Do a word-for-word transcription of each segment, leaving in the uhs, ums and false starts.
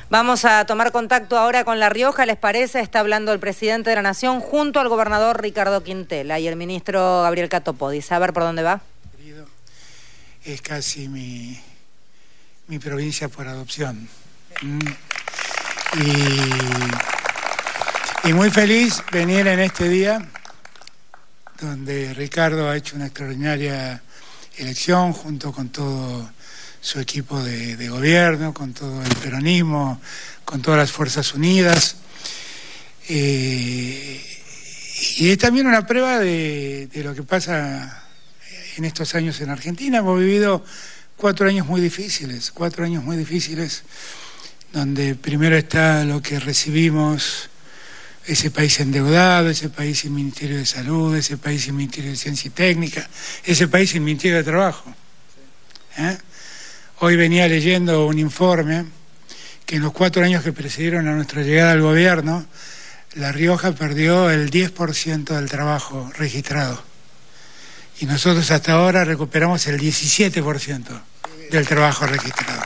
Vamos a tomar contacto ahora con La Rioja, ¿les parece? Está hablando el presidente de la Nación junto al gobernador Ricardo Quintela y el ministro Gabriel Catopodis. A ver por dónde va. Querido, es casi mi, mi provincia por adopción. Mm. Y, y muy feliz venir en este día donde Ricardo ha hecho una extraordinaria elección junto con todo su equipo de, de gobierno, con todo el peronismo, con todas las Fuerzas Unidas. Eh, y es también una prueba de, de lo que pasa en estos años en Argentina. Hemos vivido cuatro años muy difíciles, cuatro años muy difíciles, donde primero está lo que recibimos, ese país endeudado, ese país sin Ministerio de Salud, ese país sin Ministerio de Ciencia y Técnica, ese país sin Ministerio de Trabajo. ¿Eh? Hoy venía leyendo un informe que en los cuatro años que precedieron a nuestra llegada al gobierno, La Rioja perdió el diez por ciento del trabajo registrado. Y nosotros hasta ahora recuperamos el diecisiete por ciento del trabajo registrado.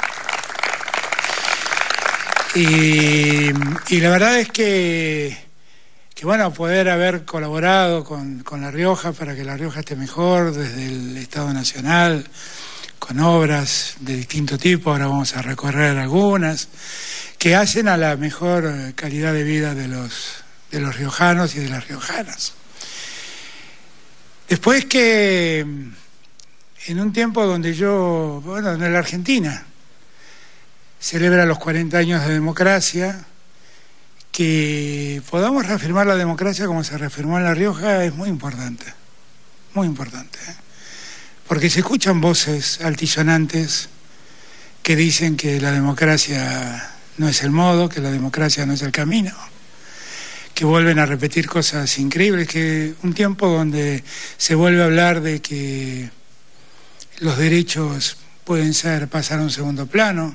Y, y la verdad es que, que, bueno, poder haber colaborado con, con La Rioja para que La Rioja esté mejor desde el Estado Nacional, con obras de distinto tipo, ahora vamos a recorrer algunas, que hacen a la mejor calidad de vida de los, de los riojanos y de las riojanas. Después que, en un tiempo donde yo, bueno, en la Argentina, celebra los cuarenta años de democracia, que podamos reafirmar la democracia como se reafirmó en La Rioja es muy importante, muy importante, ¿eh? Porque se escuchan voces altisonantes que dicen que la democracia no es el modo, que la democracia no es el camino, que vuelven a repetir cosas increíbles, que un tiempo donde se vuelve a hablar de que los derechos pueden ser pasar a un segundo plano.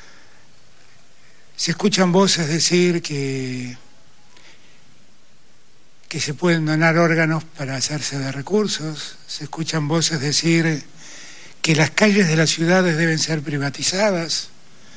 Se escuchan voces decir que, que se pueden donar órganos para hacerse de recursos. Se escuchan voces decir que las calles de las ciudades deben ser privatizadas.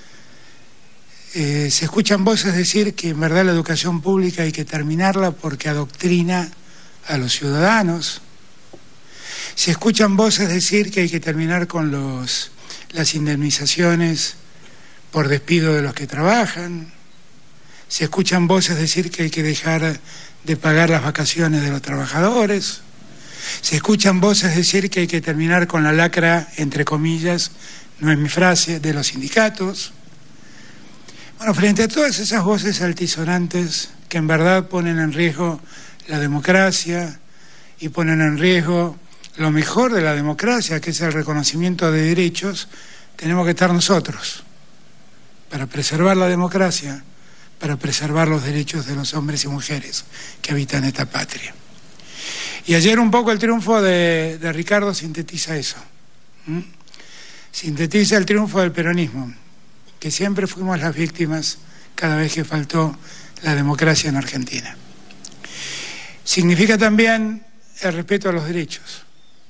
Eh, se escuchan voces decir que en verdad la educación pública hay que terminarla porque adoctrina a los ciudadanos. Se escuchan voces decir que hay que terminar con los, las indemnizaciones por despido de los que trabajan. Se escuchan voces decir que hay que dejar de pagar las vacaciones de los trabajadores. Se escuchan voces decir que hay que terminar con la lacra, entre comillas, no es mi frase, de los sindicatos. Bueno, frente a todas esas voces altisonantes que en verdad ponen en riesgo la democracia y ponen en riesgo lo mejor de la democracia, que es el reconocimiento de derechos, tenemos que estar nosotros para preservar la democracia, para preservar los derechos de los hombres y mujeres que habitan esta patria. Y ayer un poco el triunfo de, de Ricardo sintetiza eso. ¿Mm? Sintetiza el triunfo del peronismo, que siempre fuimos las víctimas cada vez que faltó la democracia en Argentina. Significa también el respeto a los derechos,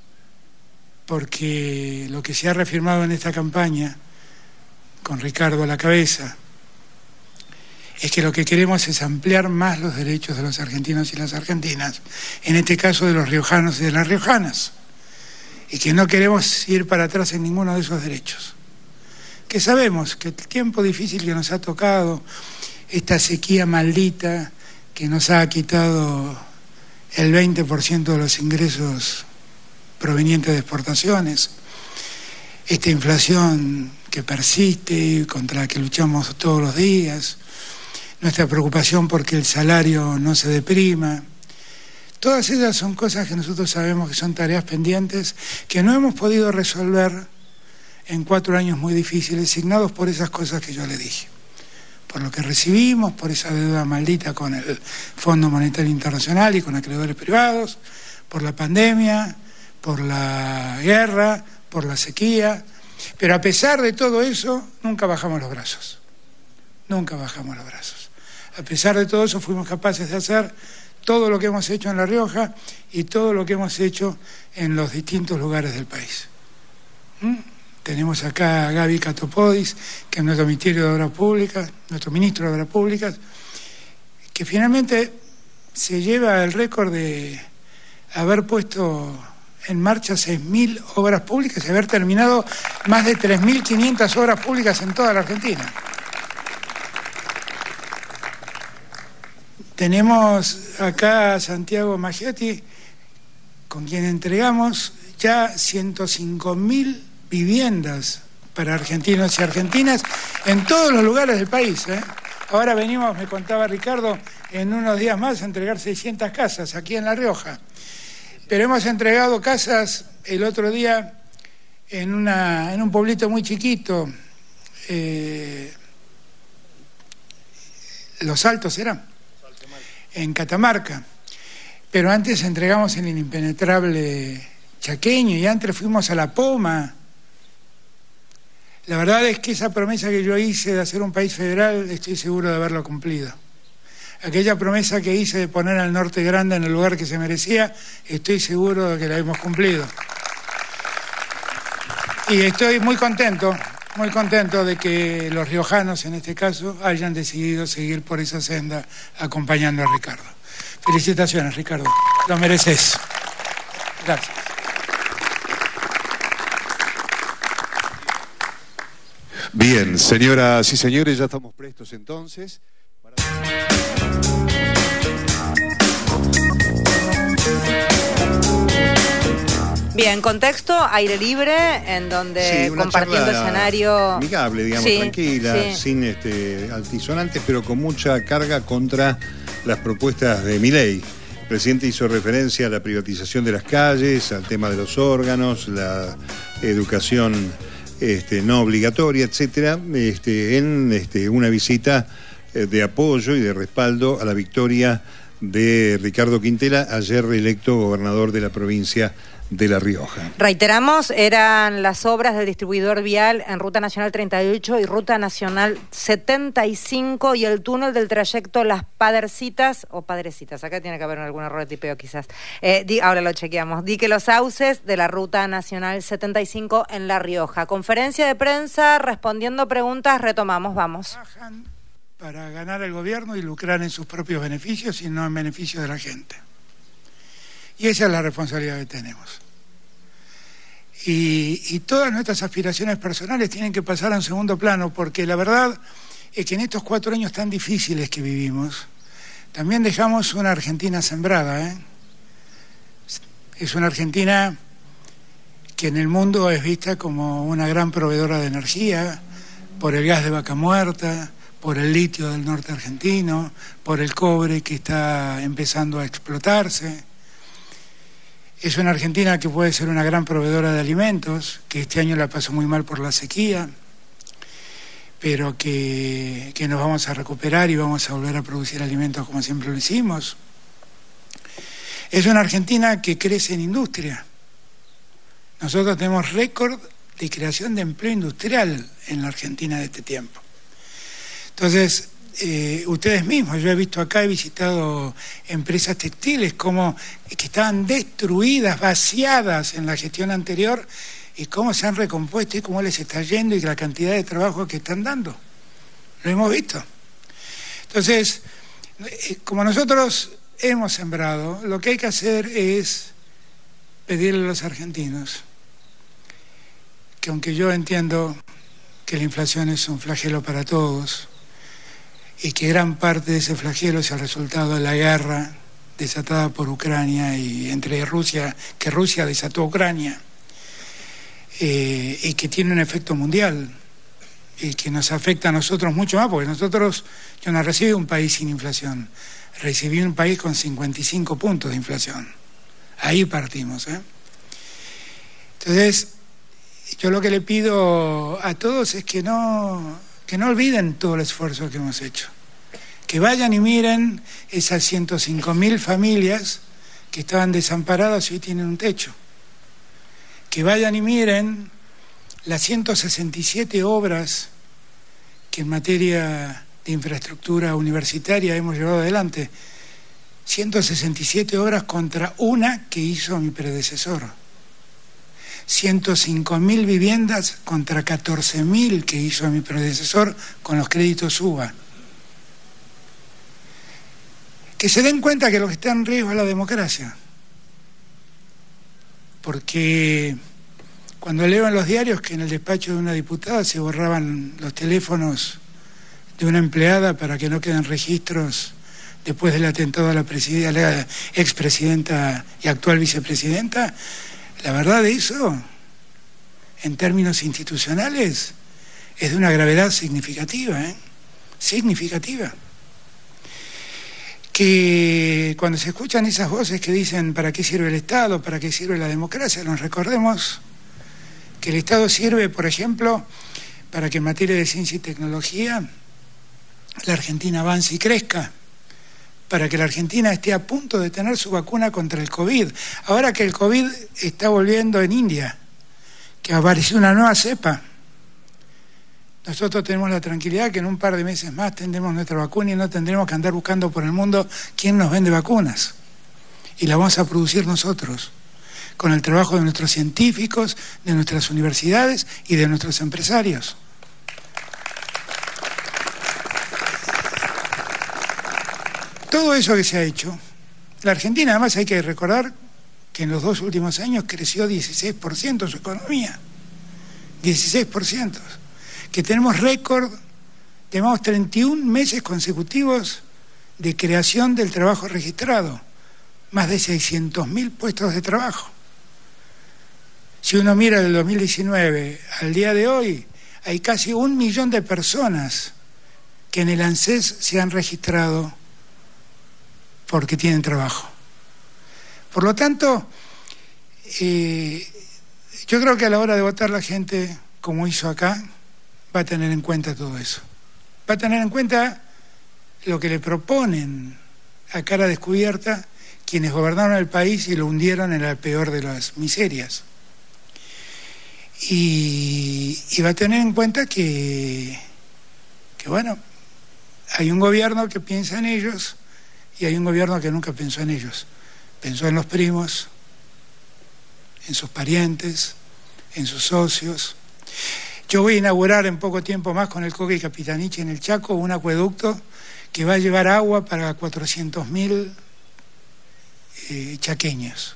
porque lo que se ha reafirmado en esta campaña, con Ricardo a la cabeza, es que lo que queremos es ampliar más los derechos de los argentinos y las argentinas, en este caso de los riojanos y de las riojanas, y que no queremos ir para atrás en ninguno de esos derechos. Que sabemos que el tiempo difícil que nos ha tocado, esta sequía maldita que nos ha quitado el veinte por ciento de los ingresos provenientes de exportaciones, esta inflación que persiste y contra la que luchamos todos los días, nuestra preocupación porque el salario no se deprima. Todas ellas son cosas que nosotros sabemos que son tareas pendientes que no hemos podido resolver en cuatro años muy difíciles, signados por esas cosas que yo le dije. Por lo que recibimos, por esa deuda maldita con el Fondo Monetario Internacional y con acreedores privados, por la pandemia, por la guerra, por la sequía. Pero a pesar de todo eso, nunca bajamos los brazos. Nunca bajamos los brazos. A pesar de todo eso, fuimos capaces de hacer todo lo que hemos hecho en La Rioja y todo lo que hemos hecho en los distintos lugares del país. ¿Mm? Tenemos acá a Gaby Catopodis, que es nuestro Ministerio de Obras Públicas, nuestro Ministro de Obras Públicas, que finalmente se lleva el récord de haber puesto en marcha seis mil obras públicas y haber terminado más de tres mil quinientas obras públicas en toda la Argentina. Tenemos acá a Santiago Maggiotti, con quien entregamos ya ciento cinco mil viviendas para argentinos y argentinas en todos los lugares del país, ¿eh? Ahora venimos, me contaba Ricardo, en unos días más a entregar seiscientas casas aquí en La Rioja. Pero hemos entregado casas el otro día en, una, en un pueblito muy chiquito, eh, Los Altos eran, en Catamarca. Pero antes entregamos en el impenetrable chaqueño y antes fuimos a La Poma. La verdad es que esa promesa que yo hice de hacer un país federal, estoy seguro de haberlo cumplido. Aquella promesa que hice de poner al Norte Grande en el lugar que se merecía, estoy seguro de que la hemos cumplido. Y estoy muy contento, muy contento de que los riojanos, en este caso, hayan decidido seguir por esa senda acompañando a Ricardo. Felicitaciones, Ricardo. Lo mereces. Gracias. Bien, señoras y señores, ya estamos prestos entonces. Para... Bien, contexto, aire libre, en donde sí, compartiendo escenario... amigable, digamos, sí, tranquila, sí. sin este, altisonantes, pero con mucha carga contra las propuestas de Milei. El presidente hizo referencia a la privatización de las calles, al tema de los órganos, la educación este, no obligatoria, etcétera, este, en este, una visita de apoyo y de respaldo a la victoria de Ricardo Quintela, ayer reelecto gobernador de la provincia de La Rioja. Reiteramos, eran las obras del distribuidor vial en Ruta Nacional treinta y ocho y Ruta Nacional setenta y cinco y el túnel del trayecto Las Padrecitas o Padrecitas, acá tiene que haber algún error de tipeo quizás. Eh, di, ahora lo chequeamos. Di que los sauces de la Ruta Nacional setenta y cinco en La Rioja. Conferencia de prensa, respondiendo preguntas, retomamos, vamos. Trabajan para ganar el gobierno y lucrar en sus propios beneficios y no en beneficio de la gente. Y esa es la responsabilidad que tenemos. Y, y todas nuestras aspiraciones personales tienen que pasar a un segundo plano, porque la verdad es que en estos cuatro años tan difíciles que vivimos, también dejamos una Argentina sembrada, ¿eh? Es una Argentina que en el mundo es vista como una gran proveedora de energía, por el gas de Vaca Muerta, por el litio del norte argentino, por el cobre que está empezando a explotarse. Es una Argentina que puede ser una gran proveedora de alimentos, que este año la pasó muy mal por la sequía, pero que, que nos vamos a recuperar y vamos a volver a producir alimentos como siempre lo hicimos. Es una Argentina que crece en industria. Nosotros tenemos récord de creación de empleo industrial en la Argentina de este tiempo. Entonces, Eh, ustedes mismos, yo he visto acá, he visitado empresas textiles como que estaban destruidas, vaciadas en la gestión anterior, y cómo se han recompuesto y cómo les está yendo y la cantidad de trabajo que están dando. Lo hemos visto. Entonces, eh, como nosotros hemos sembrado, lo que hay que hacer es pedirle a los argentinos que, aunque yo entiendo que la inflación es un flagelo para todos, y que gran parte de ese flagelo es el resultado de la guerra desatada por Ucrania y entre Rusia, que Rusia desató a Ucrania, eh, y que tiene un efecto mundial y que nos afecta a nosotros mucho más, porque nosotros, yo no recibí un país sin inflación, recibí un país con cincuenta y cinco puntos de inflación. Ahí partimos, ¿eh? Entonces, yo lo que le pido a todos es que no... que no olviden todo el esfuerzo que hemos hecho, que vayan y miren esas ciento cinco mil familias que estaban desamparadas y hoy tienen un techo, que vayan y miren las ciento sesenta y siete obras que en materia de infraestructura universitaria hemos llevado adelante, ciento sesenta y siete obras contra una que hizo mi predecesor. ciento cinco mil viviendas contra catorce mil que hizo mi predecesor con los créditos U B A. Que se den cuenta que lo que está en riesgo es la democracia. Porque cuando leo en los diarios que en el despacho de una diputada se borraban los teléfonos de una empleada para que no queden registros después del atentado a la, a la expresidenta y actual vicepresidenta, la verdad de eso, en términos institucionales, es de una gravedad significativa, ¿eh? Significativa. Que cuando se escuchan esas voces que dicen ¿para qué sirve el Estado? ¿Para qué sirve la democracia? Nos recordemos que el Estado sirve, por ejemplo, para que en materia de ciencia y tecnología la Argentina avance y crezca, para que la Argentina esté a punto de tener su vacuna contra el COVID. Ahora que el COVID está volviendo en India, que apareció una nueva cepa, nosotros tenemos la tranquilidad que en un par de meses más tendremos nuestra vacuna y no tendremos que andar buscando por el mundo quién nos vende vacunas. Y la vamos a producir nosotros, con el trabajo de nuestros científicos, de nuestras universidades y de nuestros empresarios. Todo eso que se ha hecho, la Argentina además hay que recordar que en los dos últimos años creció dieciséis por ciento su economía, dieciséis por ciento. Que tenemos récord, tenemos treinta y un meses consecutivos de creación del trabajo registrado, más de seiscientos mil puestos de trabajo. Si uno mira del dos mil diecinueve al día de hoy, hay casi un millón de personas que en el ANSES se han registrado porque tienen trabajo. Por lo tanto, eh, yo creo que a la hora de votar la gente, como hizo acá, va a tener en cuenta todo eso. Va a tener en cuenta lo que le proponen a cara descubierta quienes gobernaron el país y lo hundieron en la peor de las miserias. Y, y va a tener en cuenta que, que, bueno, hay un gobierno que piensa en ellos y hay un gobierno que nunca pensó en ellos. Pensó en los primos, en sus parientes, en sus socios. Yo voy a inaugurar en poco tiempo más con el Coque y Capitaniche en el Chaco un acueducto que va a llevar agua para cuatrocientos mil eh, chaqueños.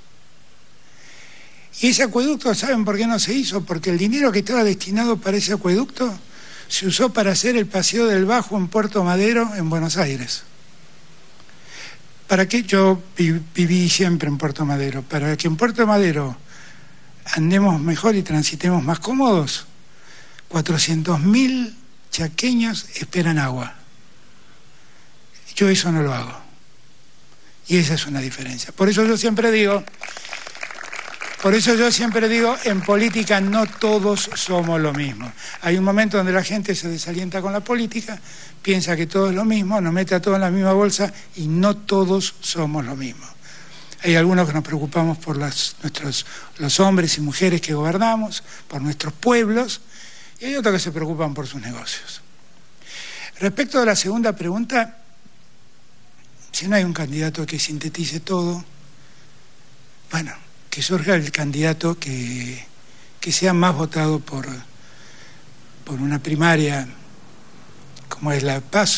Y ese acueducto, ¿saben por qué no se hizo? Porque el dinero que estaba destinado para ese acueducto se usó para hacer el Paseo del Bajo en Puerto Madero, en Buenos Aires. ¿Para qué? Yo viví siempre en Puerto Madero. Para que en Puerto Madero andemos mejor y transitemos más cómodos, cuatrocientos mil chaqueños esperan agua. Yo eso no lo hago. Y esa es una diferencia. Por eso yo siempre digo, por eso yo siempre digo, en política no todos somos lo mismo. Hay un momento donde la gente se desalienta con la política, piensa que todo es lo mismo, nos mete a todos en la misma bolsa y no todos somos lo mismo. Hay algunos que nos preocupamos por las, nuestros, los hombres y mujeres que gobernamos, por nuestros pueblos, y hay otros que se preocupan por sus negocios. Respecto a la segunda pregunta, si no hay un candidato que sintetice todo, bueno, que surja el candidato que, que sea más votado por, por una primaria como es la PASO.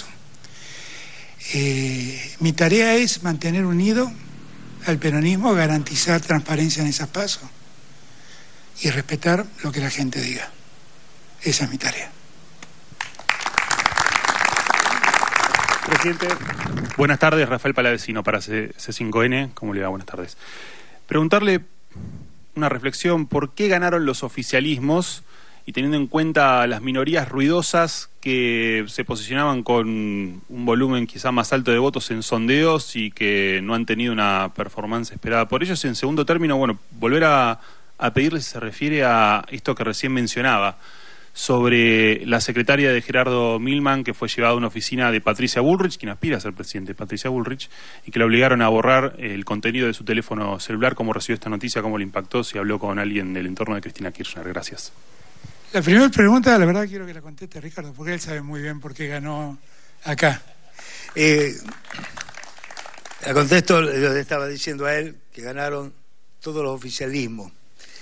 Eh, mi tarea es mantener unido al peronismo, garantizar transparencia en esas PASO y respetar lo que la gente diga. Esa es mi tarea. Presidente, buenas tardes. Rafael Palavecino para C cinco N. ¿Cómo le va? Buenas tardes. Preguntarle una reflexión: ¿por qué ganaron los oficialismos y teniendo en cuenta las minorías ruidosas que se posicionaban con un volumen quizá más alto de votos en sondeos y que no han tenido una performance esperada por ellos? En segundo término, bueno, volver a, a pedirle si se refiere a esto que recién mencionaba, sobre la secretaria de Gerardo Milman, que fue llevada a una oficina de Patricia Bullrich, quien aspira a ser presidente, Patricia Bullrich, y que la obligaron a borrar el contenido de su teléfono celular. ¿Cómo recibió esta noticia? ¿Cómo le impactó? Si habló con alguien del entorno de Cristina Kirchner. Gracias. La primera pregunta, la verdad, quiero que la conteste Ricardo, porque él sabe muy bien por qué ganó acá. Eh, la contesto, le estaba diciendo a él que ganaron todos los oficialismos.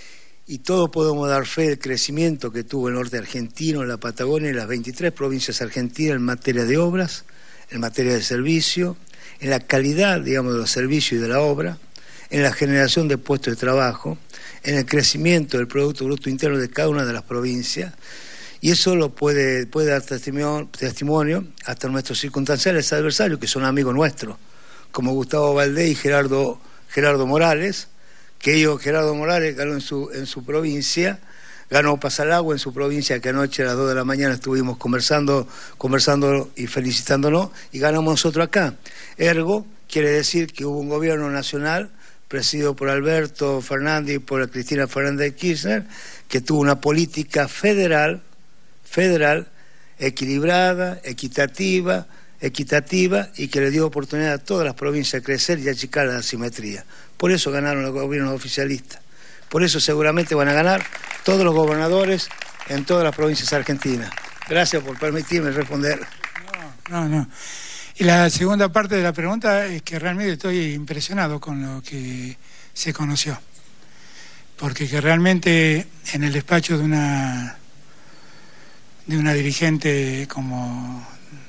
y todos podemos dar fe del crecimiento que tuvo el norte argentino, la Patagonia y las veintitrés provincias argentinas en materia de obras, en materia de servicio, en la calidad, digamos, de los servicios y de la obra, en la generación de puestos de trabajo, en el crecimiento del Producto Bruto Interno de cada una de las provincias, y eso lo puede, puede dar testimonio, testimonio hasta nuestros circunstanciales adversarios, que son amigos nuestros, como Gustavo Valdés y Gerardo, Gerardo Morales, que ellos, Gerardo Morales ganó en su, en su provincia, ganó Pasalagua en su provincia, que anoche a las dos de la mañana estuvimos conversando, conversando y felicitándonos, y ganamos nosotros acá. Ergo, quiere decir que hubo un gobierno nacional presidido por Alberto Fernández y por Cristina Fernández de Kirchner, que tuvo una política federal, federal, equilibrada, equitativa, equitativa y que le dio oportunidad a todas las provincias a crecer y achicar la asimetría. Por eso ganaron los gobiernos oficialistas. Por eso seguramente van a ganar todos los gobernadores en todas las provincias argentinas. Gracias por permitirme responder. No, no, no. Y la segunda parte de la pregunta es que realmente estoy impresionado con lo que se conoció. Porque que realmente en el despacho de una de una dirigente como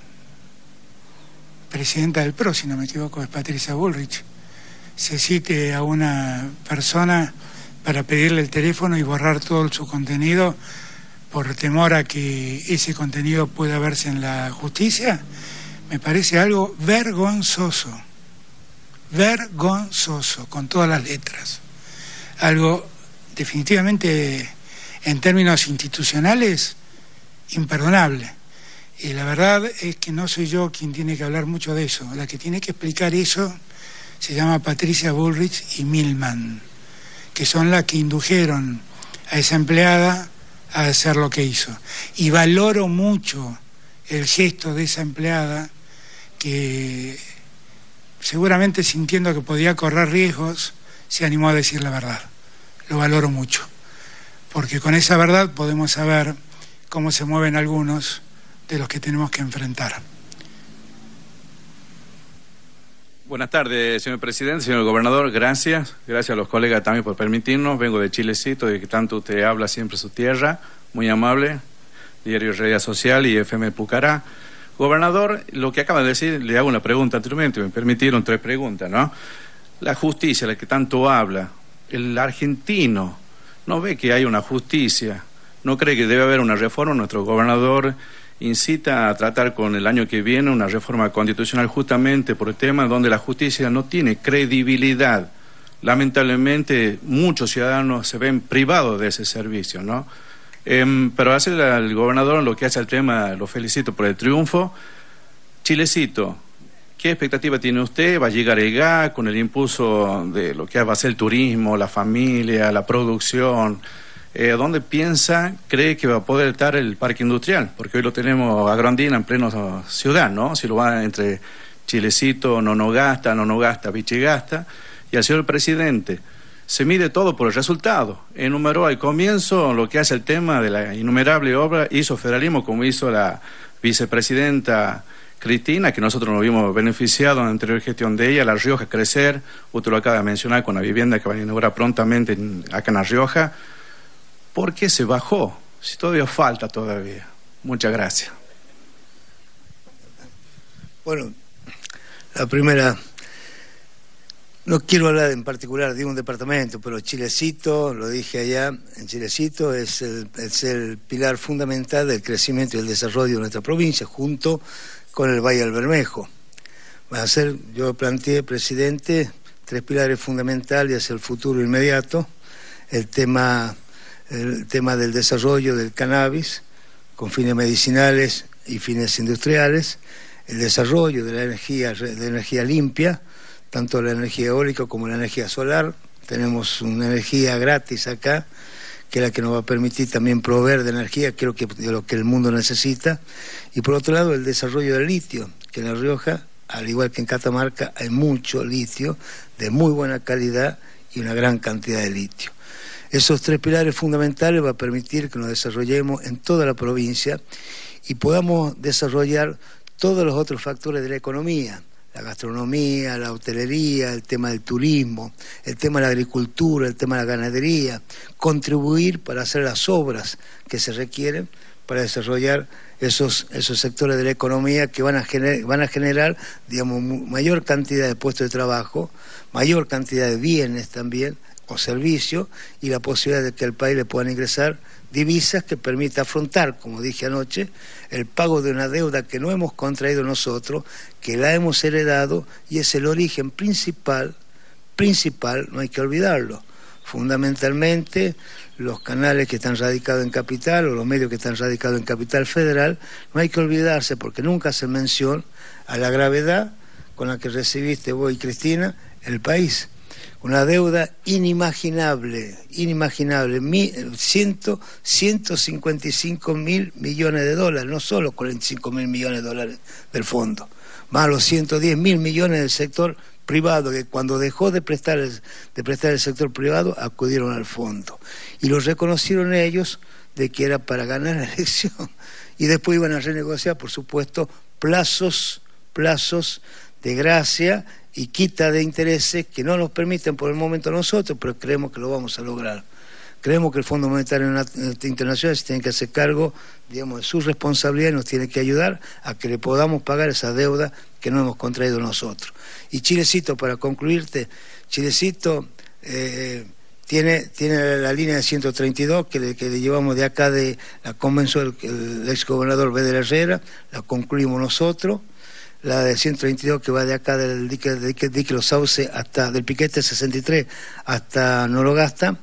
presidenta del P R O, si no me equivoco, es Patricia Bullrich, se cite a una persona para pedirle el teléfono y borrar todo su contenido por temor a que ese contenido pueda verse en la justicia, me parece algo vergonzoso, vergonzoso, con todas las letras. Algo definitivamente, en términos institucionales, imperdonable. Y la verdad es que no soy yo quien tiene que hablar mucho de eso. La que tiene que explicar eso se llama Patricia Bullrich y Milman, que son las que indujeron a esa empleada a hacer lo que hizo. Y valoro mucho el gesto de esa empleada, que seguramente sintiendo que podía correr riesgos, se animó a decir la verdad. Lo valoro mucho, porque con esa verdad podemos saber cómo se mueven algunos de los que tenemos que enfrentar. Buenas tardes, señor presidente, señor gobernador, gracias. Gracias a los colegas también por permitirnos. Vengo de Chilecito, de que tanto usted habla siempre su tierra, muy amable, Diario Realidad Social y F M Pucará. Gobernador, lo que acaba de decir, le hago una pregunta anteriormente, me permitieron tres preguntas, ¿no? La justicia, la que tanto habla, el argentino no ve que hay una justicia, no cree que debe haber una reforma. Nuestro gobernador incita a tratar con el año que viene una reforma constitucional justamente por el tema donde la justicia no tiene credibilidad. Lamentablemente muchos ciudadanos se ven privados de ese servicio, ¿no? Eh, pero hace al gobernador lo que hace al tema, lo felicito por el triunfo. Chilecito, ¿qué expectativa tiene usted? ¿Va a llegar el G A con el impulso de lo que va a ser el turismo, la familia, la producción? Eh, ¿Dónde piensa, cree que va a poder estar el parque industrial? Porque hoy lo tenemos a Grondina en pleno ciudad, ¿no? Si lo va entre Chilecito, Nonogasta, Nonogasta, Vichigasta. Y al señor presidente, se mide todo por el resultado. Enumeró al comienzo lo que hace el tema de la innumerable obra, hizo federalismo como hizo la vicepresidenta Cristina, que nosotros nos vimos beneficiados en la anterior gestión de ella, La Rioja crecer, usted lo acaba de mencionar con la vivienda que van a inaugurar prontamente en, acá en La Rioja. ¿Por qué se bajó? Si todavía falta todavía. Muchas gracias. Bueno, la primera, no quiero hablar en particular de un departamento, pero Chilecito, lo dije allá, en Chilecito es el, es el pilar fundamental del crecimiento y el desarrollo de nuestra provincia, junto con el Valle del Bermejo. Va a ser, yo planteé, presidente, tres pilares fundamentales hacia el futuro inmediato: el tema, el tema del desarrollo del cannabis con fines medicinales y fines industriales, el desarrollo de la energía, de energía limpia, tanto la energía eólica como la energía solar. Tenemos una energía gratis acá, que es la que nos va a permitir también proveer de energía, creo que de lo que el mundo necesita. Y por otro lado, el desarrollo del litio, que en La Rioja, al igual que en Catamarca, hay mucho litio de muy buena calidad y una gran cantidad de litio. Esos tres pilares fundamentales van a permitir que nos desarrollemos en toda la provincia y podamos desarrollar todos los otros factores de la economía: la gastronomía, la hotelería, el tema del turismo, el tema de la agricultura, el tema de la ganadería, contribuir para hacer las obras que se requieren para desarrollar esos, esos sectores de la economía que van a generar, van a generar, digamos, mayor cantidad de puestos de trabajo, mayor cantidad de bienes también, o servicios, y la posibilidad de que al país le puedan ingresar divisas que permita afrontar, como dije anoche, el pago de una deuda que no hemos contraído nosotros, que la hemos heredado, y es el origen principal, principal, no hay que olvidarlo. Fundamentalmente, los canales que están radicados en Capital o los medios que están radicados en Capital Federal, no hay que olvidarse, porque nunca se menciona a la gravedad con la que recibiste vos y Cristina el país. Una deuda inimaginable, inimaginable, ciento cincuenta y cinco mil millones de dólares, no solo cuarenta y cinco mil millones de dólares del fondo, más los ciento diez mil millones del sector privado, que cuando dejó de prestar el, de prestar el sector privado, acudieron al fondo. Y lo reconocieron ellos de que era para ganar la elección. Y después iban a renegociar, por supuesto, plazos, plazos de gracia y quita de intereses que no nos permiten por el momento a nosotros, pero creemos que lo vamos a lograr. Creemos que el Fondo Monetario Internacional se tiene que hacer cargo, digamos, de su responsabilidad y nos tiene que ayudar a que le podamos pagar esa deuda que no hemos contraído nosotros. Y Chilecito, para concluirte, Chilecito eh, tiene, tiene la línea de ciento treinta y dos que le, que le llevamos de acá, de la convenció el, el exgobernador Vedder Herrera, la concluimos nosotros. La de ciento treinta y dos que va de acá del dique, del dique, dique Los Sauces hasta, del piquete sesenta y tres hasta Norogasta.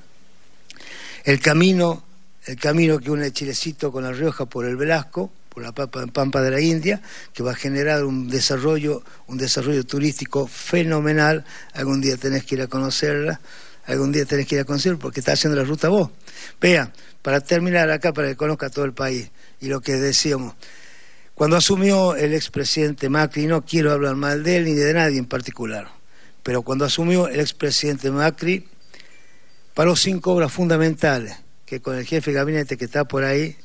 El camino, el camino que une Chilecito con La Rioja por el Velasco, por la Pampa de la India, que va a generar un desarrollo, un desarrollo turístico fenomenal. Algún día tenés que ir a conocerla, algún día tenés que ir a conocerla, porque está haciendo la ruta vos. Vea, para terminar acá, para que conozca todo el país, y lo que decíamos, cuando asumió el expresidente Macri, no quiero hablar mal de él ni de nadie en particular, pero cuando asumió el expresidente Macri, paró cinco obras fundamentales, que con el jefe de gabinete que está por ahí,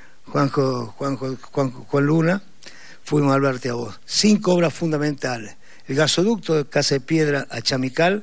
Juanjo, Juanjo, Juanjo, Juan Luna, fuimos a hablarte a vos. Cinco obras fundamentales. El gasoducto de Casa de Piedra a Chamical,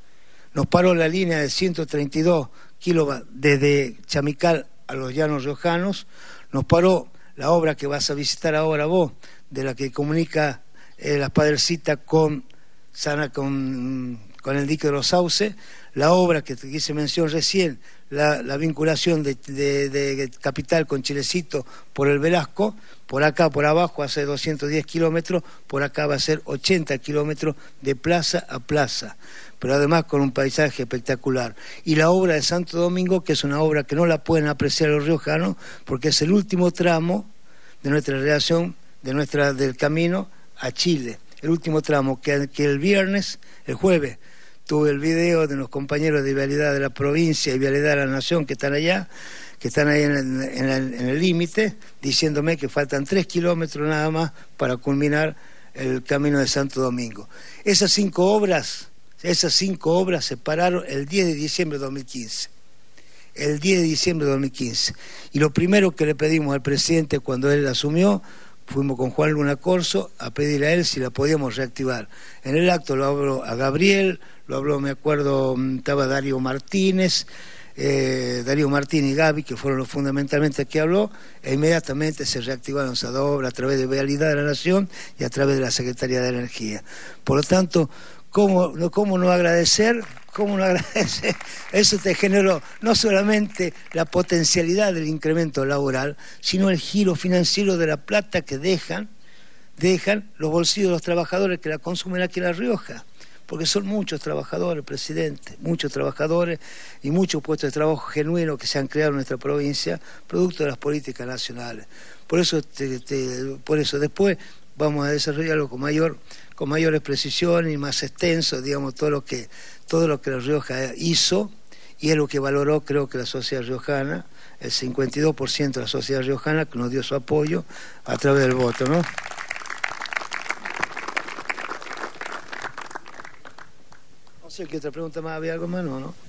nos paró la línea de ciento treinta y dos kilovatios desde Chamical a los Llanos Riojanos, nos paró la obra que vas a visitar ahora vos, de la que comunica eh, Las Padrecitas con, Sana, con, con el dique de Los Sauces, la obra que te hice mención recién, la, la vinculación de, de, de Capital con Chilecito por el Velasco, por acá, por abajo, hace doscientos diez kilómetros, por acá va a ser ochenta kilómetros de plaza a plaza, pero además con un paisaje espectacular. Y la obra de Santo Domingo, que es una obra que no la pueden apreciar los riojanos, porque es el último tramo de nuestra relación, de nuestra, del camino a Chile, el último tramo, que, que el viernes, el jueves, tuve el video de los compañeros de Vialidad de la provincia y Vialidad de la Nación que están allá, que están ahí en el límite, diciéndome que faltan tres kilómetros nada más para culminar el camino de Santo Domingo. Esas cinco obras, esas cinco obras se pararon el diez de diciembre de dos mil quince. El diez de diciembre de dos mil quince. Y lo primero que le pedimos al presidente cuando él asumió, fuimos con Juan Luna Corso a pedirle a él si la podíamos reactivar. En el acto lo habló a Gabriel, lo habló, me acuerdo, estaba Darío Martínez, eh, Darío Martínez y Gaby, que fueron los fundamentalmente que habló, e inmediatamente se reactivaron esas dos obras a través de Vialidad de la Nación y a través de la Secretaría de Energía. Por lo tanto, ¿cómo, cómo no agradecer? ¿Cómo no agradecer? Eso te generó no solamente la potencialidad del incremento laboral, sino el giro financiero de la plata que dejan, dejan los bolsillos de los trabajadores que la consumen aquí en La Rioja. Porque son muchos trabajadores, presidente, muchos trabajadores y muchos puestos de trabajo genuinos que se han creado en nuestra provincia, producto de las políticas nacionales. Por eso, te, te, por eso después vamos a desarrollarlo con mayor, con mayores precisiones y más extenso, digamos, todo lo que, todo lo que La Rioja hizo, y es lo que valoró, creo que la sociedad riojana, el cincuenta y dos por ciento de la sociedad riojana que nos dio su apoyo a través del voto, ¿no? ¿Qué otra pregunta más? ¿Había algo más? No, ¿no?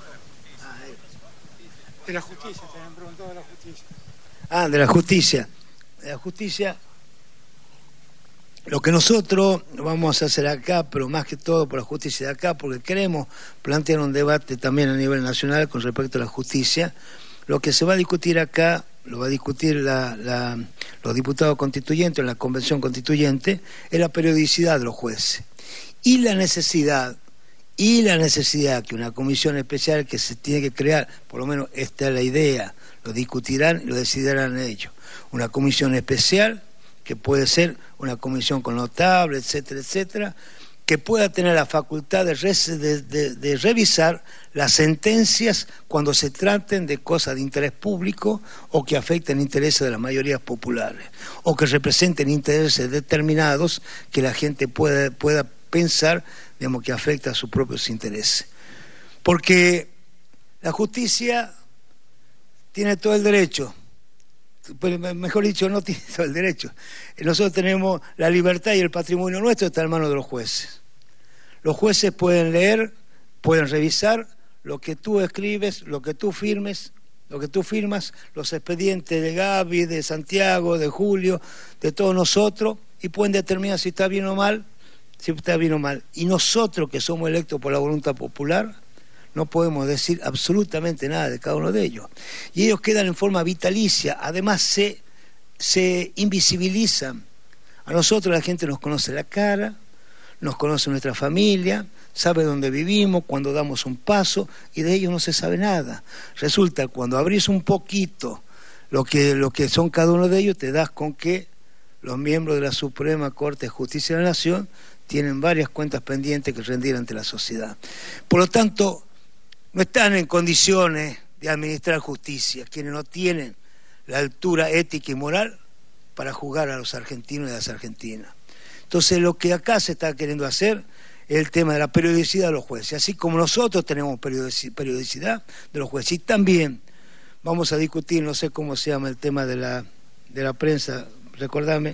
De la justicia, te habían preguntado de la justicia. Ah, de la justicia. De la justicia. Lo que nosotros vamos a hacer acá, pero más que todo por la justicia de acá, porque queremos plantear un debate también a nivel nacional con respecto a la justicia, lo que se va a discutir acá, lo va a discutir la, la, los diputados constituyentes en la convención constituyente, es la periodicidad de los jueces. Y la necesidad, y la necesidad que una comisión especial que se tiene que crear, por lo menos esta es la idea, lo discutirán y lo decidirán ellos. Una comisión especial que puede ser una comisión con notables, etcétera, etcétera, que pueda tener la facultad de, de, de, de revisar las sentencias cuando se traten de cosas de interés público o que afecten intereses de las mayorías populares o que representen intereses determinados que la gente pueda, pueda pensar, digamos, que afecta a sus propios intereses. Porque la justicia tiene todo el derecho, pues mejor dicho, no tiene todo el derecho. Nosotros tenemos la libertad y el patrimonio nuestro está en manos de los jueces. Los jueces pueden leer, pueden revisar lo que tú escribes, lo que tú firmes, lo que tú firmas, los expedientes de Gaby, de Santiago, de Julio, de todos nosotros, y pueden determinar si está bien o mal, si está bien o mal. Y nosotros, que somos electos por la voluntad popular, no podemos decir absolutamente nada de cada uno de ellos. Y ellos quedan en forma vitalicia, además se, se invisibilizan. A nosotros la gente nos conoce la cara, nos conoce nuestra familia, sabe dónde vivimos, cuando damos un paso, y de ellos no se sabe nada. Resulta, cuando abrís un poquito lo que, lo que son cada uno de ellos, te das con que los miembros de la Suprema Corte de Justicia de la Nación tienen varias cuentas pendientes que rendir ante la sociedad. Por lo tanto, no están en condiciones de administrar justicia, quienes no tienen la altura ética y moral para juzgar a los argentinos y a las argentinas. Entonces, lo que acá se está queriendo hacer es el tema de la periodicidad de los jueces, así como nosotros tenemos periodicidad de los jueces. Y también vamos a discutir, no sé cómo se llama el tema de la, de la prensa, recordame,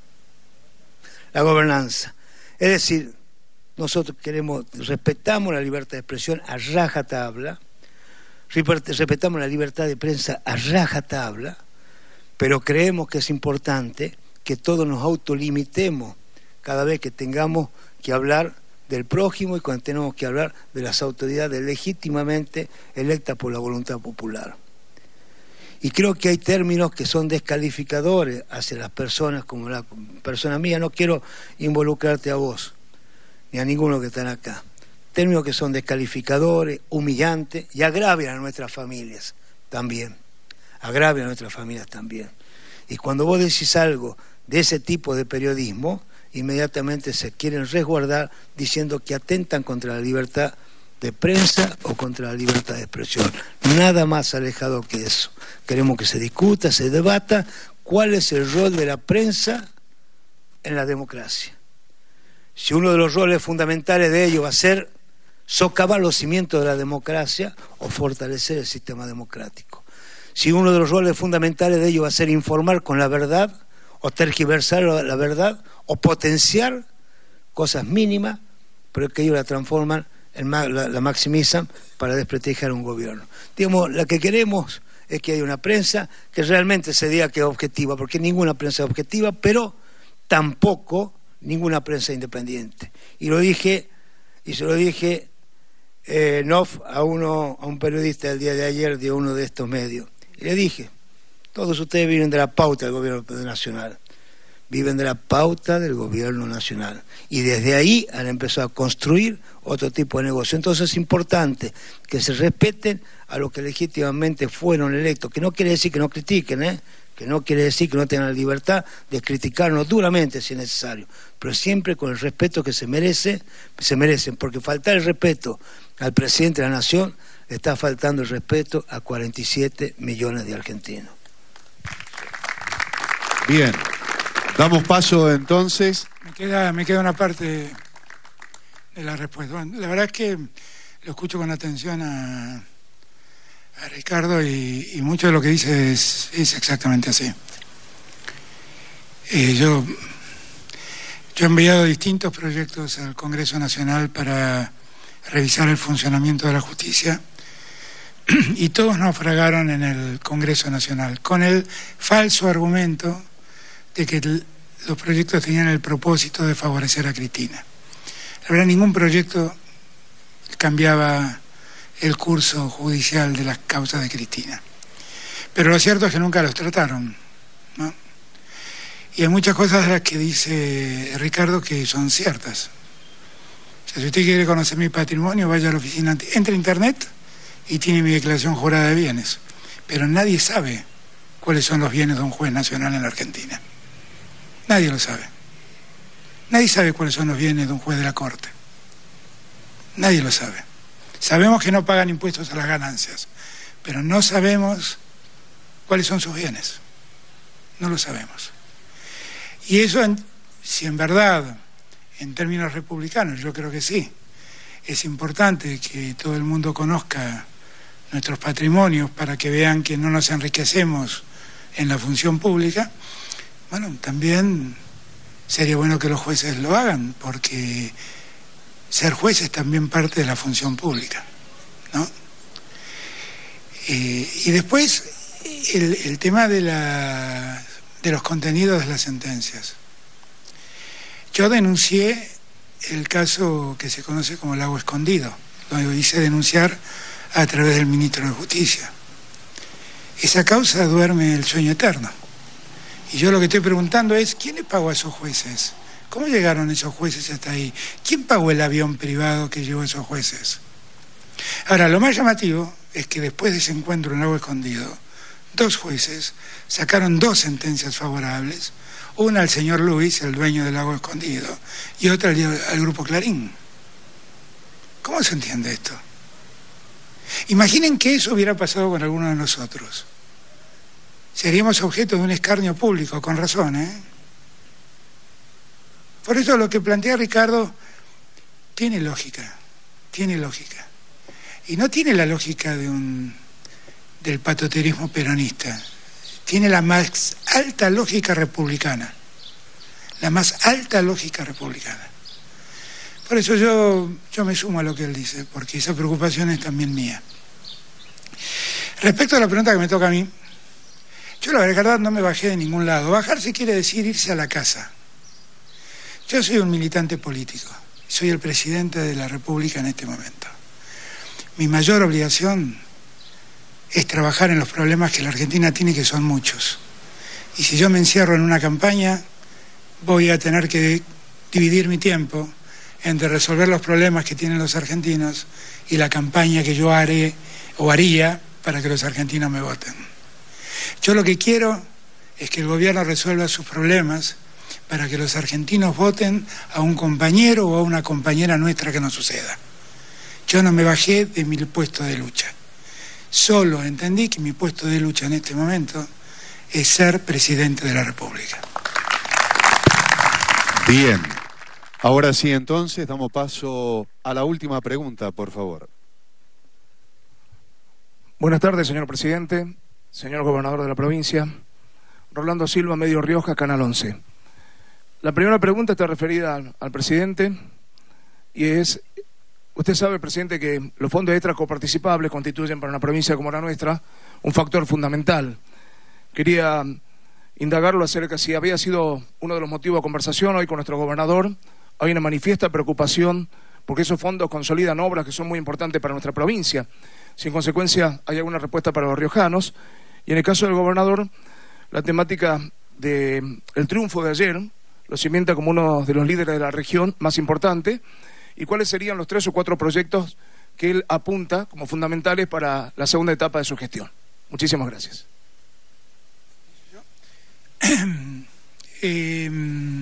la gobernanza. Es decir, nosotros queremos, respetamos la libertad de expresión a rajatabla, respetamos la libertad de prensa a rajatabla, pero creemos que es importante que todos nos autolimitemos cada vez que tengamos que hablar del prójimo y cuando tenemos que hablar de las autoridades legítimamente electas por la voluntad popular. Y creo que hay términos que son descalificadores hacia las personas, como la persona mía. No quiero involucrarte a vos ni a ninguno que están acá. Términos que son descalificadores, humillantes y agravian a nuestras familias también. Agravian a nuestras familias también. Y cuando vos decís algo de ese tipo de periodismo, inmediatamente se quieren resguardar diciendo que atentan contra la libertad de prensa o contra la libertad de expresión. Nada más alejado que eso. Queremos que se discuta, se debata cuál es el rol de la prensa en la democracia. Si uno de los roles fundamentales de ello va a ser socavar los cimientos de la democracia o fortalecer el sistema democrático. Si uno de los roles fundamentales de ello va a ser informar con la verdad o tergiversar la verdad o potenciar cosas mínimas, pero que ellos la transforman, en, la, la maximizan para desprestigiar un gobierno. Digamos, lo que queremos es que haya una prensa que realmente se diga que es objetiva, porque ninguna prensa es objetiva, pero tampoco ninguna prensa independiente. Y lo dije, y se lo dije eh, en off a uno, a un periodista el día de ayer de uno de estos medios. Y le dije, todos ustedes viven de la pauta del gobierno nacional, viven de la pauta del gobierno nacional. Y desde ahí han empezado a construir otro tipo de negocio. Entonces es importante que se respeten a los que legítimamente fueron electos, que no quiere decir que no critiquen, ¿eh? que no quiere decir que no tengan la libertad de criticarnos duramente si es necesario, pero siempre con el respeto que se merece, se merecen, porque faltar el respeto al presidente de la Nación le está faltando el respeto a cuarenta y siete millones de argentinos. Bien, damos paso entonces. Me queda, me queda una parte de la respuesta. Bueno, la verdad es que lo escucho con atención a, a Ricardo y, y mucho de lo que dice es, es exactamente así. Eh, yo, yo he enviado distintos proyectos al Congreso Nacional para revisar el funcionamiento de la justicia y todos naufragaron en el Congreso Nacional con el falso argumento de que los proyectos tenían el propósito de favorecer a Cristina. La verdad, ningún proyecto cambiaba el curso judicial de las causas de Cristina. Pero lo cierto es que nunca los trataron, ¿no? Y hay muchas cosas de las que dice Ricardo que son ciertas. O sea, si usted quiere conocer mi patrimonio, vaya a la oficina, entre a internet y tiene mi declaración jurada de bienes. Pero nadie sabe cuáles son los bienes de un juez nacional en la Argentina. Nadie lo sabe. Nadie sabe cuáles son los bienes de un juez de la Corte. Nadie lo sabe. Sabemos que no pagan impuestos a las ganancias, pero no sabemos cuáles son sus bienes. No lo sabemos. Y eso, si en verdad, en términos republicanos, yo creo que sí, es importante que todo el mundo conozca nuestros patrimonios para que vean que no nos enriquecemos en la función pública. Bueno, también sería bueno que los jueces lo hagan, porque ser juez es también parte de la función pública, ¿no? Eh, y después el, el tema de, la, de los contenidos de las sentencias. Yo denuncié el caso que se conoce como Lago Escondido, lo hice denunciar a través del ministro de Justicia. Esa causa duerme el sueño eterno. Y yo lo que estoy preguntando es, ¿quién le pagó a esos jueces? ¿Cómo llegaron esos jueces hasta ahí? ¿Quién pagó el avión privado que llevó a esos jueces? Ahora, lo más llamativo es que después de ese encuentro en Lago Escondido, dos jueces sacaron dos sentencias favorables, una al señor Luis, el dueño del Lago Escondido, y otra al, al Grupo Clarín. ¿Cómo se entiende esto? Imaginen que eso hubiera pasado con alguno de nosotros. Seríamos objeto de un escarnio público, con razón, ¿eh? Por eso lo que plantea Ricardo tiene lógica, tiene lógica. Y no tiene la lógica de un del patoterismo peronista. Tiene la más alta lógica republicana. La más alta lógica republicana. Por eso yo, yo me sumo a lo que él dice, porque esa preocupación es también mía. Respecto a la pregunta que me toca a mí, yo la verdad no me bajé de ningún lado. Bajarse quiere decir irse a la casa. Yo soy un militante político, soy el presidente de la República en este momento. Mi mayor obligación es trabajar en los problemas que la Argentina tiene, que son muchos. Y si yo me encierro en una campaña, voy a tener que dividir mi tiempo entre resolver los problemas que tienen los argentinos y la campaña que yo haré o haría para que los argentinos me voten. Yo lo que quiero es que el gobierno resuelva sus problemas para que los argentinos voten a un compañero o a una compañera nuestra que nos suceda. Yo no me bajé de mi puesto de lucha. Solo entendí que mi puesto de lucha en este momento es ser presidente de la República. Bien. Ahora sí, entonces, damos paso a la última pregunta, por favor. Buenas tardes, señor presidente, señor gobernador de la provincia. Rolando Silva, Medio Rioja, Canal once. La primera pregunta está referida al, al presidente y es, usted sabe, presidente, que los fondos extra coparticipables constituyen para una provincia como la nuestra un factor fundamental. Quería indagarlo acerca de si había sido uno de los motivos de conversación hoy con nuestro gobernador. Hay una manifiesta preocupación porque esos fondos consolidan obras que son muy importantes para nuestra provincia. Si en consecuencia hay alguna respuesta para los riojanos. Y en el caso del gobernador, la temática del triunfo de ayer lo cimienta como uno de los líderes de la región más importante. ¿Y cuáles serían los tres o cuatro proyectos que él apunta como fundamentales para la segunda etapa de su gestión? Muchísimas gracias. eh,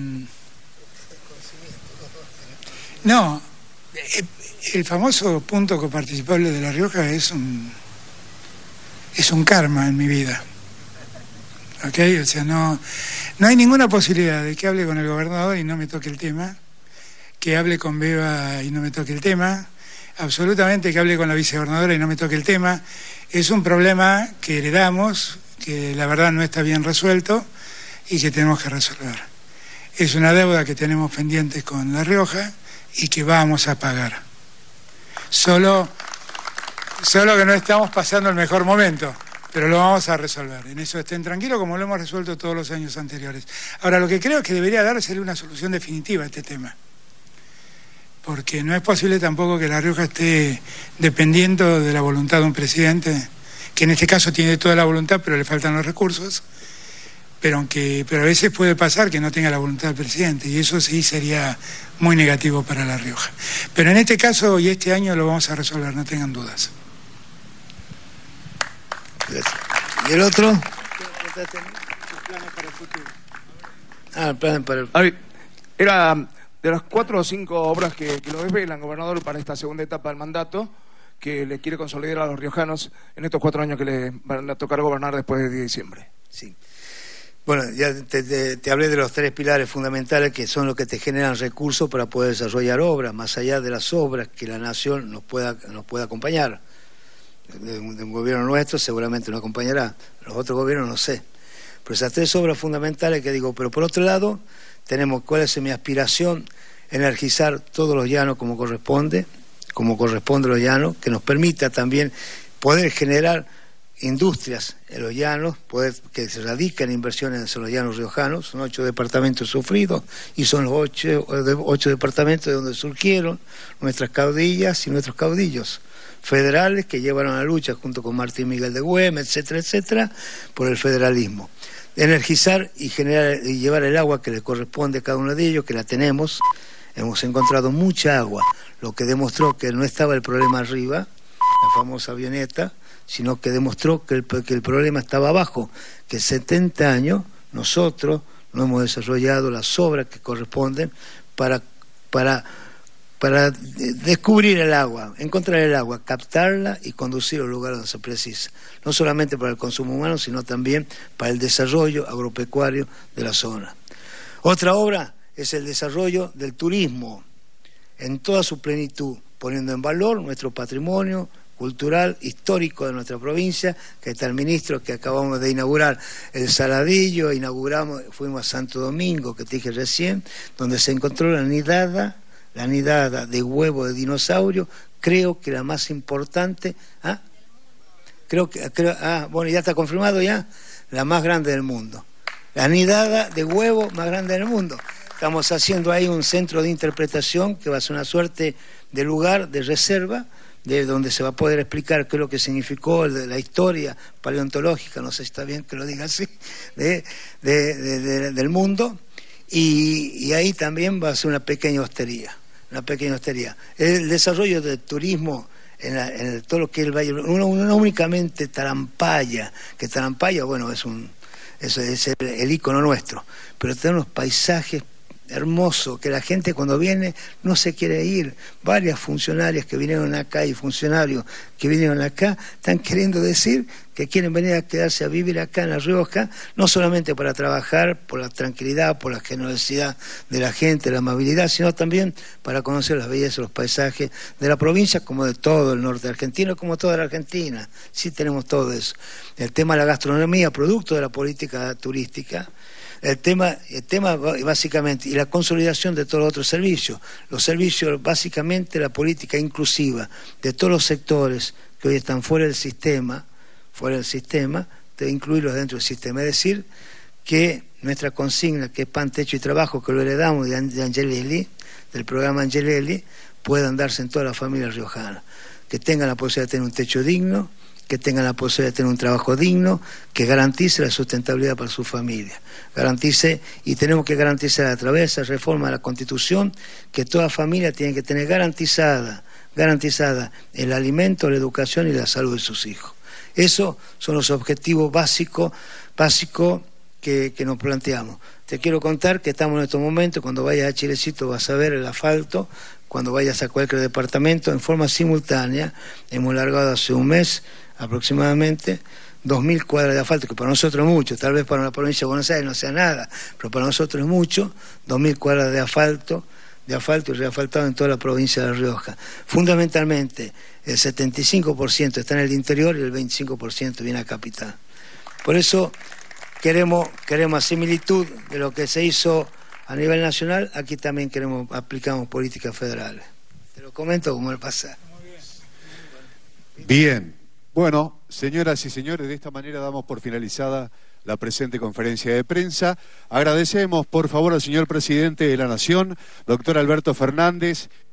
no, el famoso punto coparticipable de La Rioja es un es un karma en mi vida. ¿Ok? O sea, no, no hay ninguna posibilidad de que hable con el gobernador y no me toque el tema, que hable con Beba y no me toque el tema, absolutamente que hable con la vicegobernadora y no me toque el tema. Es un problema que heredamos, que la verdad no está bien resuelto y que tenemos que resolver. Es una deuda que tenemos pendientes con La Rioja y que vamos a pagar. Solo, solo que no estamos pasando el mejor momento, pero lo vamos a resolver. En eso estén tranquilos, como lo hemos resuelto todos los años anteriores. Ahora, lo que creo es que debería dársele una solución definitiva a este tema, porque no es posible tampoco que La Rioja esté dependiendo de la voluntad de un presidente, que en este caso tiene toda la voluntad, pero le faltan los recursos, pero aunque pero a veces puede pasar que no tenga la voluntad del presidente, y eso sí sería muy negativo para La Rioja. Pero en este caso y este año lo vamos a resolver, no tengan dudas. ¿Y el otro? Ah, el plan para el... A ver, era de las cuatro o cinco obras que, que lo desvelan, gobernador, para esta segunda etapa del mandato, que le quiere consolidar a los riojanos en estos cuatro años que le van a tocar gobernar después del diez de diciembre. Sí. Bueno, ya te, te, te hablé de los tres pilares fundamentales que son los que te generan recursos para poder desarrollar obras, más allá de las obras que la nación nos pueda, nos pueda acompañar. De un, de un gobierno nuestro seguramente nos acompañará, los otros gobiernos no sé. Pero esas tres obras fundamentales que digo, pero por otro lado, tenemos cuál es mi aspiración, energizar todos los llanos como corresponde, como corresponde a los llanos, que nos permita también poder generar industrias en los llanos, poder que se radiquen inversiones en los llanos riojanos. Son ocho departamentos sufridos y son los ocho, ocho departamentos de donde surgieron nuestras caudillas y nuestros caudillos federales que llevaron a la lucha junto con Martín Miguel de Güemes, etcétera, etcétera, por el federalismo. Energizar y generar y llevar el agua que le corresponde a cada uno de ellos, que la tenemos. Hemos encontrado mucha agua, lo que demostró que no estaba el problema arriba, la famosa avioneta, sino que demostró que el, que el problema estaba abajo, que setenta años nosotros no hemos desarrollado las obras que corresponden para, para, para descubrir el agua, encontrar el agua, captarla y conducir al lugar donde se precisa, no solamente para el consumo humano, sino también para el desarrollo agropecuario de la zona. Otra obra es el desarrollo del turismo en toda su plenitud, poniendo en valor nuestro patrimonio cultural, histórico de nuestra provincia, que está el ministro que acabamos de inaugurar el Saladillo, inauguramos, fuimos a Santo Domingo, que te dije recién, donde se encontró la nidada, la nidada de huevo de dinosaurio, creo que la más importante, ¿ah? creo que, creo, ah, bueno, ya está confirmado ya, la más grande del mundo, la nidada de huevo más grande del mundo. Estamos haciendo ahí un centro de interpretación que va a ser una suerte de lugar de reserva, de donde se va a poder explicar qué es lo que significó de la historia paleontológica, no sé si está bien que lo diga así, de, de, de, de, del mundo, y, y ahí también va a ser una pequeña hostería, una pequeña hostería. El desarrollo del turismo en, la, en el, todo lo que es el Valle, no, no únicamente Tarampaya, que Tarampaya, bueno, es un es, es el, el ícono nuestro, pero tenemos paisajes hermoso, que la gente cuando viene no se quiere ir. Varias funcionarias que vinieron acá y funcionarios que vinieron acá están queriendo decir que quieren venir a quedarse a vivir acá en La Rioja, no solamente para trabajar, por la tranquilidad, por la generosidad de la gente, la amabilidad, sino también para conocer las bellezas, los paisajes de la provincia, como de todo el norte argentino, como toda la Argentina. Sí tenemos todo eso. El tema de la gastronomía, producto de la política turística, El tema, el tema básicamente, y la consolidación de todos los otros servicios. Los servicios, básicamente la política inclusiva de todos los sectores que hoy están fuera del sistema, fuera del sistema, de incluirlos dentro del sistema. Es decir, que nuestra consigna, que es pan, techo y trabajo, que lo heredamos de Angelelli, del programa Angelelli, puedan darse en todas las familias riojanas. Que tengan la posibilidad de tener un techo digno, que tengan la posibilidad de tener un trabajo digno, que garantice la sustentabilidad para su familia. Garantice, y tenemos que garantizar a través de esa reforma de la Constitución, que toda familia tiene que tener garantizada, garantizada el alimento, la educación y la salud de sus hijos. Esos son los objetivos básicos, básicos que, que nos planteamos. Te quiero contar que estamos en estos momentos, cuando vayas a Chilecito vas a ver el asfalto, cuando vayas a cualquier departamento, en forma simultánea, hemos largado hace un mes aproximadamente dos mil cuadras de asfalto, que para nosotros es mucho, tal vez para la provincia de Buenos Aires no sea nada, pero para nosotros es mucho, dos mil cuadras de asfalto, de asfalto y reasfaltado en toda la provincia de La Rioja. Fundamentalmente, el setenta y cinco por ciento está en el interior y el veinticinco por ciento viene a capital. Por eso queremos, queremos a similitud de lo que se hizo a nivel nacional, aquí también queremos, aplicamos políticas federales. Te lo comento como el pasado. Bien. Bueno, señoras y señores, de esta manera damos por finalizada la presente conferencia de prensa. Agradecemos, por favor, al señor presidente de la Nación, doctor Alberto Fernández.